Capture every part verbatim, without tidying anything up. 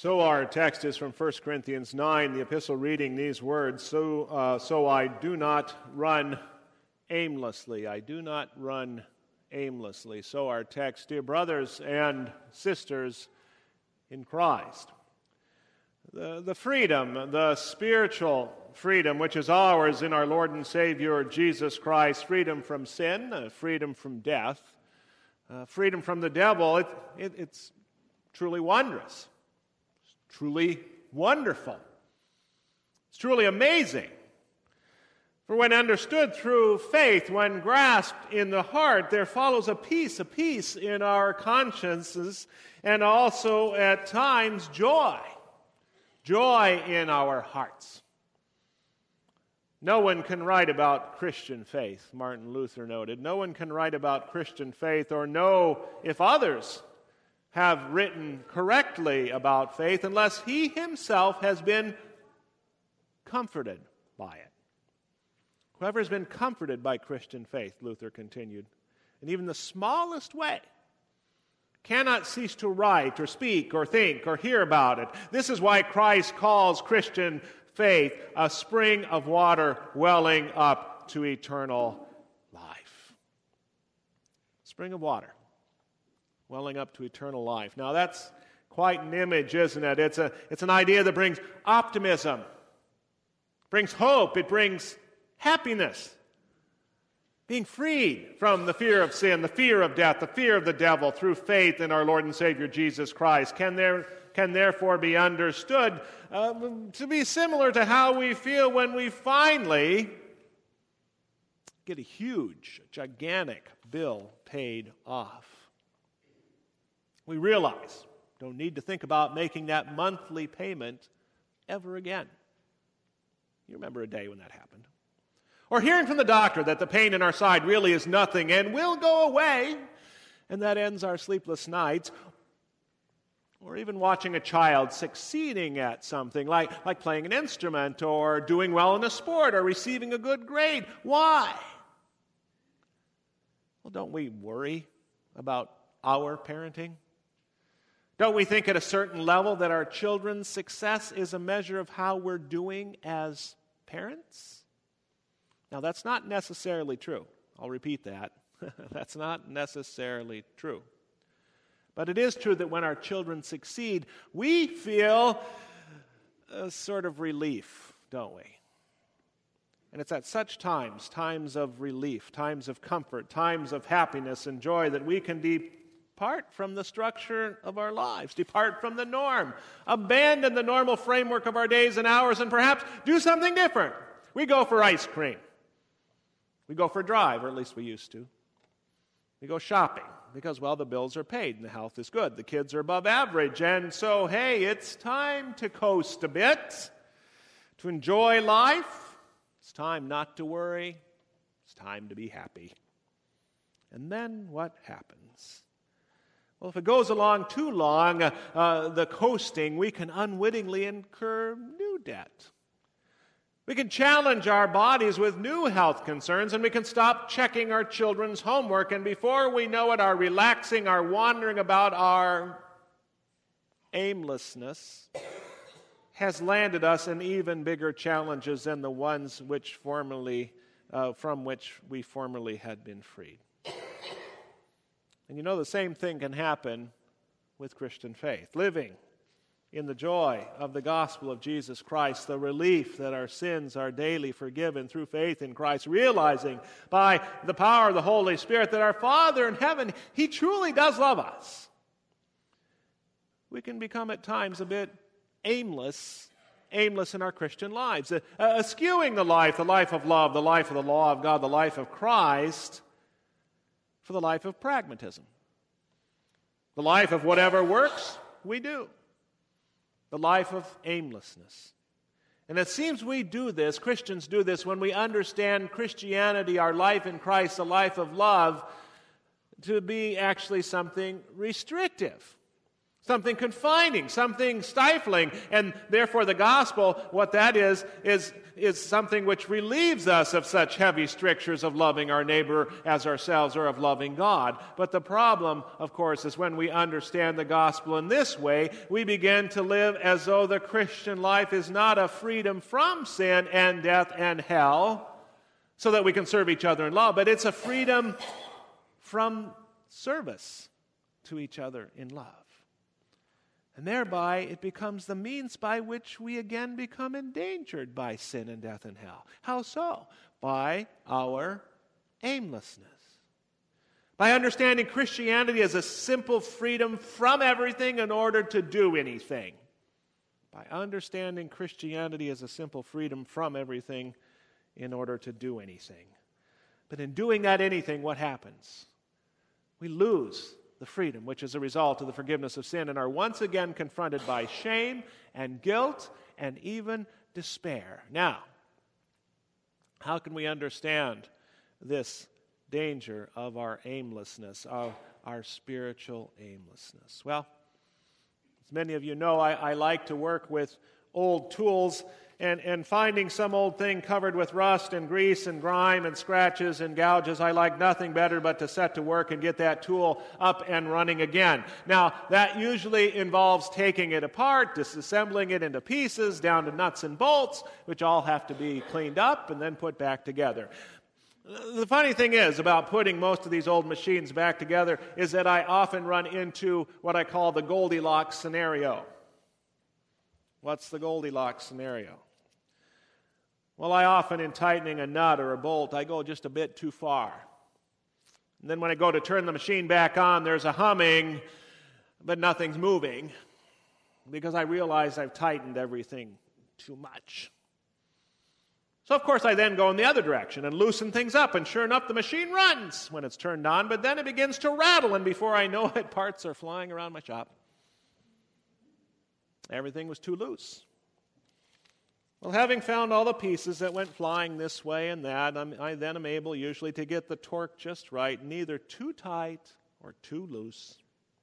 So our text is from First Corinthians nine, the epistle reading these words, so, uh, so I do not run aimlessly. I do not run aimlessly. So our text, dear brothers and sisters in Christ. The, the freedom, the spiritual freedom which is ours in our Lord and Savior Jesus Christ, freedom from sin, uh, freedom from death, uh, freedom from the devil, it, it, it's truly wondrous. Truly wonderful. It's truly amazing. For when understood through faith, when grasped in the heart, there follows a peace, a peace in our consciences, and also at times joy. Joy in our hearts. No one can write about Christian faith, Martin Luther noted. No one can write about Christian faith or know if others have written correctly about faith unless he himself has been comforted by it. Whoever has been comforted by Christian faith, Luther continued, in even the smallest way, cannot cease to write or speak or think or hear about it. This is why Christ calls Christian faith a spring of water welling up to eternal life. Spring of water welling up to eternal life. Now that's quite an image, isn't it? It's a it's an idea that brings optimism, brings hope, it brings happiness. Being freed from the fear of sin, the fear of death, the fear of the devil through faith in our Lord and Savior Jesus Christ can there can therefore be understood uh, to be similar to how we feel when we finally get a huge, gigantic bill paid off. We realize, don't need to think about making that monthly payment ever again. You remember a day when that happened. Or hearing from the doctor that the pain in our side really is nothing and will go away, and that ends our sleepless nights. Or even watching a child succeeding at something, like, like playing an instrument or doing well in a sport or receiving a good grade. Why? Well, don't we worry about our parenting? Don't we think at a certain level that our children's success is a measure of how we're doing as parents? Now, that's not necessarily true. I'll repeat that. That's not necessarily true. But it is true that when our children succeed, we feel a sort of relief, don't we? And it's at such times, times of relief, times of comfort, times of happiness and joy that we can depart from the structure of our lives, depart from the norm, abandon the normal framework of our days and hours, and perhaps do something different. We go for ice cream. We go for a drive, or at least we used to. We go shopping because, well, the bills are paid and the health is good. The kids are above average. And so, hey, it's time to coast a bit, to enjoy life. It's time not to worry. It's time to be happy. And then what happens? Well, if it goes along too long, uh, uh, the coasting, we can unwittingly incur new debt. We can challenge our bodies with new health concerns, and we can stop checking our children's homework, and before we know it, our relaxing, our wandering about, our aimlessness has landed us in even bigger challenges than the ones which formerly, uh, from which we formerly had been freed. And you know, the same thing can happen with Christian faith. Living in the joy of the gospel of Jesus Christ, the relief that our sins are daily forgiven through faith in Christ, realizing by the power of the Holy Spirit that our Father in heaven, He truly does love us. We can become at times a bit aimless, aimless in our Christian lives, uh, uh, eschewing the life, the life of love, the life of the law of God, the life of Christ, for the life of pragmatism. The life of whatever works, we do. The life of aimlessness. And it seems we do this, Christians do this, when we understand Christianity, our life in Christ, a life of love, to be actually something restrictive. something confining, something stifling. And therefore the gospel, what that is, is, is something which relieves us of such heavy strictures of loving our neighbor as ourselves or of loving God. But the problem, of course, is when we understand the gospel in this way, we begin to live as though the Christian life is not a freedom from sin and death and hell, so that we can serve each other in love, but it's a freedom from service to each other in love. And thereby it becomes the means by which we again become endangered by sin and death and hell. How so? By our aimlessness. By understanding Christianity as a simple freedom from everything in order to do anything. By understanding Christianity as a simple freedom from everything in order to do anything. But in doing that anything, what happens? We lose the freedom, which is a result of the forgiveness of sin, and are once again confronted by shame and guilt and even despair. Now, how can we understand this danger of our aimlessness, of our spiritual aimlessness? Well, as many of you know, I, I like to work with old tools. And, and finding some old thing covered with rust and grease and grime and scratches and gouges, I like nothing better but to set to work and get that tool up and running again. Now, that usually involves taking it apart, disassembling it into pieces, down to nuts and bolts, which all have to be cleaned up and then put back together. The funny thing is about putting most of these old machines back together is that I often run into what I call the Goldilocks scenario. What's the Goldilocks scenario? Well, I often, in tightening a nut or a bolt, I go just a bit too far. And then when I go to turn the machine back on, there's a humming, but nothing's moving, because I realize I've tightened everything too much. So, of course, I then go in the other direction and loosen things up, and sure enough, the machine runs when it's turned on, but then it begins to rattle, and before I know it, parts are flying around my shop. Everything was too loose. Well, having found all the pieces that went flying this way and that, I'm, I then am able usually to get the torque just right, neither too tight or too loose.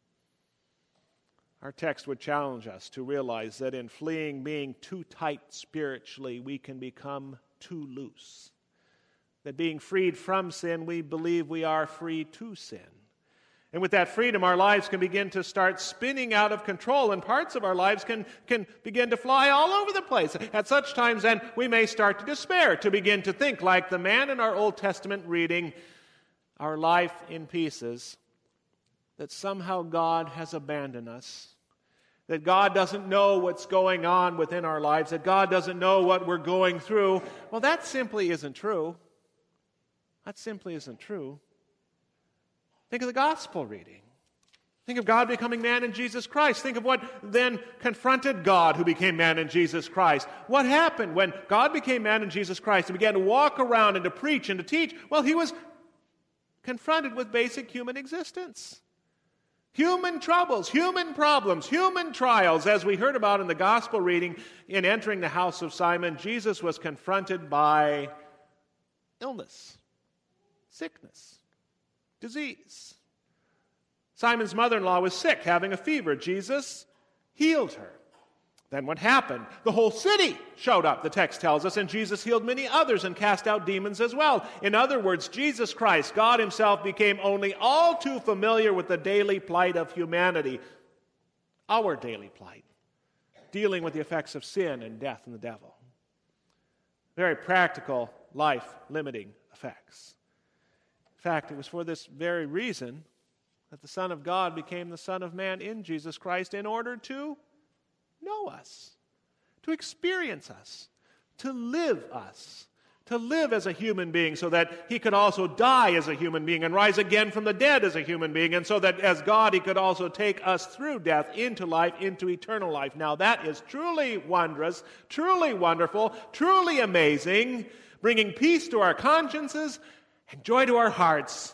Our text would challenge us to realize that in fleeing being too tight spiritually, we can become too loose. That being freed from sin, we believe we are free to sin. And with that freedom, our lives can begin to start spinning out of control, and parts of our lives can, can begin to fly all over the place. At such times, then, we may start to despair, to begin to think, like the man in our Old Testament reading, our life in pieces, that somehow God has abandoned us, that God doesn't know what's going on within our lives, that God doesn't know what we're going through. Well, that simply isn't true. That simply isn't true. Think of the gospel reading. Think of God becoming man in Jesus Christ. Think of what then confronted God who became man in Jesus Christ. What happened when God became man in Jesus Christ and began to walk around and to preach and to teach? Well, he was confronted with basic human existence. Human troubles, human problems, human trials. As we heard about in the gospel reading, in entering the house of Simon, Jesus was confronted by illness, sickness, disease. Simon's mother-in-law was sick, having a fever. Jesus healed her. Then what happened? The whole city showed up, the text tells us, and Jesus healed many others and cast out demons as well. In other words, Jesus Christ, God himself, became only all too familiar with the daily plight of humanity, our daily plight, dealing with the effects of sin and death and the devil. Very practical, life-limiting effects. In fact, it was for this very reason that the Son of God became the Son of Man in Jesus Christ, in order to know us, to experience us, to live us, to live as a human being, so that he could also die as a human being and rise again from the dead as a human being, and so that as God he could also take us through death into life, into eternal life. Now that is truly wondrous, truly wonderful, truly amazing, bringing peace to our consciences and joy to our hearts.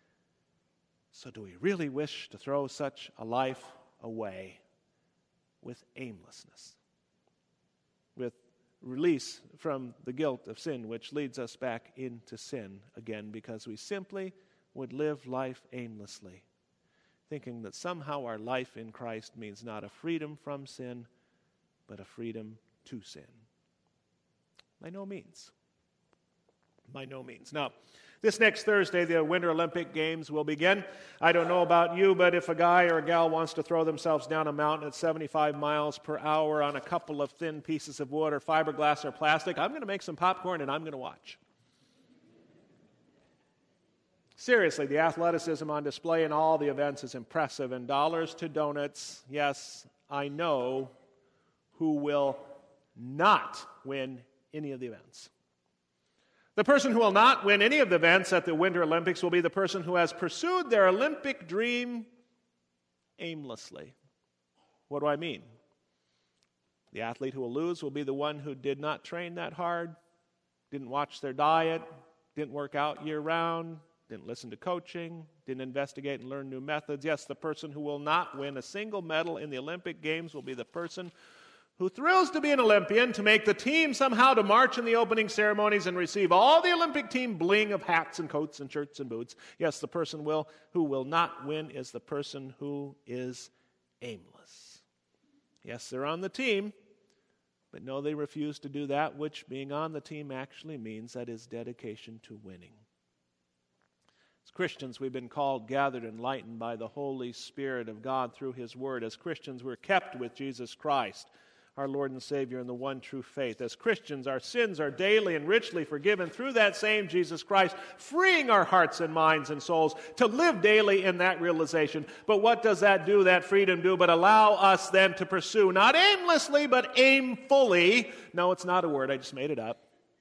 So do we really wish to throw such a life away with aimlessness, with release from the guilt of sin, which leads us back into sin again, because we simply would live life aimlessly, thinking that somehow our life in Christ means not a freedom from sin, but a freedom to sin. By no means. By no means. Now, this next Thursday, the Winter Olympic Games will begin. I don't know about you, but if a guy or a gal wants to throw themselves down a mountain at seventy-five miles per hour on a couple of thin pieces of wood or fiberglass or plastic, I'm going to make some popcorn and I'm going to watch. Seriously, the athleticism on display in all the events is impressive, and dollars to donuts, yes, I know who will not win any of the events. The person who will not win any of the events at the Winter Olympics will be the person who has pursued their Olympic dream aimlessly. What do I mean? The athlete who will lose will be the one who did not train that hard, didn't watch their diet, didn't work out year-round, didn't listen to coaching, didn't investigate and learn new methods. Yes, the person who will not win a single medal in the Olympic Games will be the person who thrills to be an Olympian, to make the team somehow to march in the opening ceremonies and receive all the Olympic team bling of hats and coats and shirts and boots. Yes, the person will who will not win is the person who is aimless. Yes, they're on the team, but no, they refuse to do that which being on the team actually means, that is dedication to winning. As Christians, we've been called, gathered, enlightened by the Holy Spirit of God through His Word. As Christians, we're kept with Jesus Christ, our Lord and Savior, in the one true faith. As Christians, our sins are daily and richly forgiven through that same Jesus Christ, freeing our hearts and minds and souls to live daily in that realization. But what does that do, that freedom do, but allow us then to pursue, not aimlessly, but aimfully. No, it's not a word, I just made it up.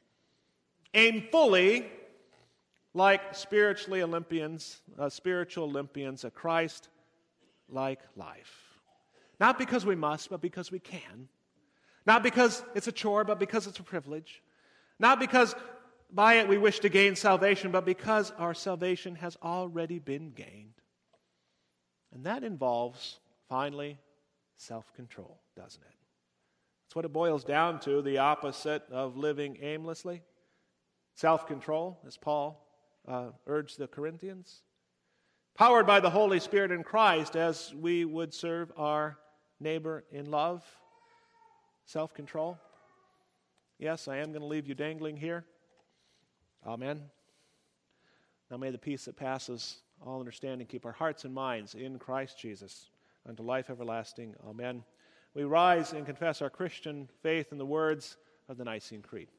Aimfully, like spiritually Olympians, uh, spiritual Olympians, a Christ-like life. Not because we must, but because we can. Not because it's a chore, but because it's a privilege. Not because by it we wish to gain salvation, but because our salvation has already been gained. And that involves, finally, self-control, doesn't it? That's what it boils down to, the opposite of living aimlessly. Self-control, as Paul uh, urged the Corinthians. Powered by the Holy Spirit in Christ, as we would serve our neighbor in love. Self-control. Yes, I am going to leave you dangling here. Amen. Now may the peace that passes all understanding keep our hearts and minds in Christ Jesus unto life everlasting. Amen. We rise and confess our Christian faith in the words of the Nicene Creed.